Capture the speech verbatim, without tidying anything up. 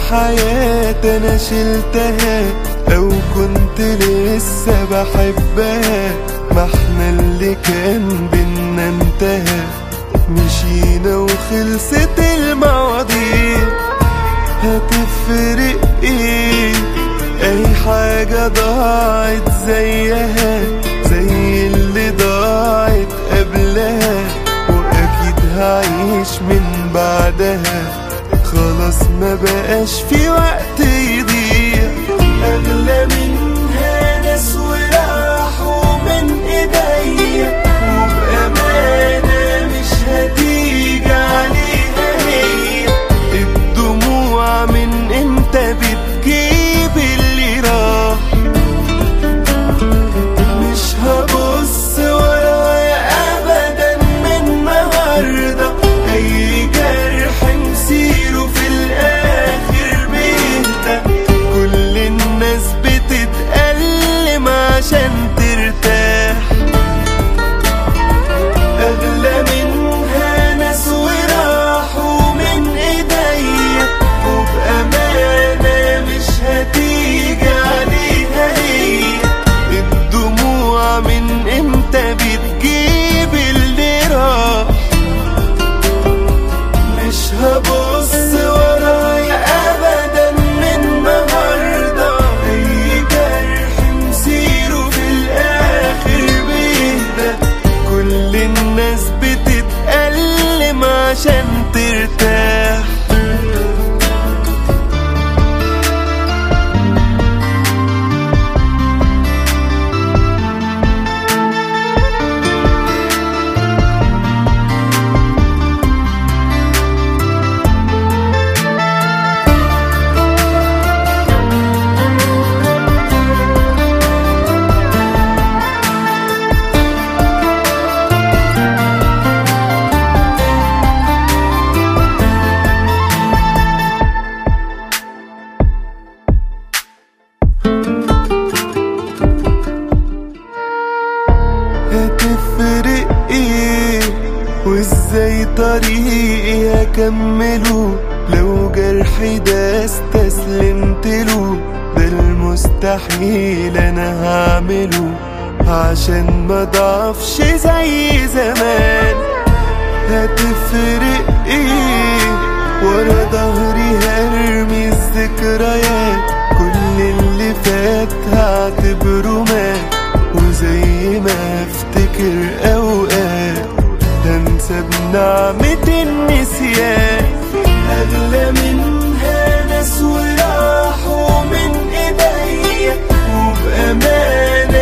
حياتي انا شلتها، لو كنت لسه بحبها ما احنا اللي كان بينا انتهى. مشينا وخلصت المواضيع، هتفرق ايه؟ اي حاجة ضاعت زيها زي اللي ضاعت قبلها، واكيد هعيش من بعدها. خلاص ما بقاش في وقت يضيع، اغلى منها ناس وراحوا من ايديا، وبأمانة مش هتيجي عليها هي. الدموع من امتى بتجيب اللي راح؟ مش هبص ورايا ابدا من النهارده، اي جرح مسيره في الاخر بيهدى. كل الناس بتتألم عشان ترتاح، اغلى منها ناس وراحوا من ايديا، وبأمانة مش هتيجي عليها هي. الدموع من امتى بتجيب اللي راح؟ مش هبص ورايا ابدا من النهارده، اي جرح مسيره في الاخر بيهدى. كل الناس بتتألم عشان ترتاح. هتفرق ايه؟ وازاي طريقي هكمله لو جرحي ده استسلمتله؟ ده المستحيل انا هعمله عشان ما ضعفش زي زمان. هتفرق ايه؟ ورا ظهري هرمي الذكريات، كل اللي فات هعتبره مات. وزي ما افتكر اوقات هنسى بنعمة النسيان، اغلى منها ناس وراحوا من ايديا، وبأمانة